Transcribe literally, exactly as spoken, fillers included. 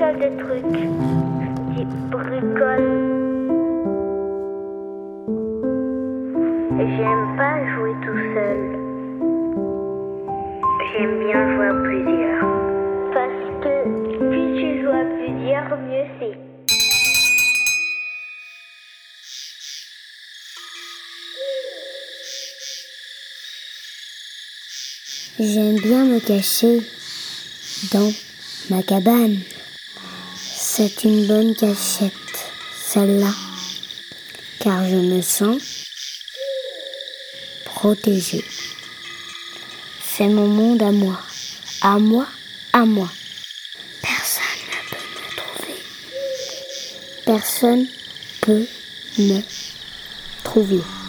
mal de trucs. Des bricoles. J'aime pas jouer tout seul. J'aime bien jouer à plusieurs. Parce que plus tu joues à plusieurs, mieux c'est. J'aime bien me cacher dans ma cabane. C'est une bonne cachette, celle-là, car je me sens protégée. C'est mon monde à moi, à moi, à moi. Personne ne peut me trouver. Personne peut me trouver.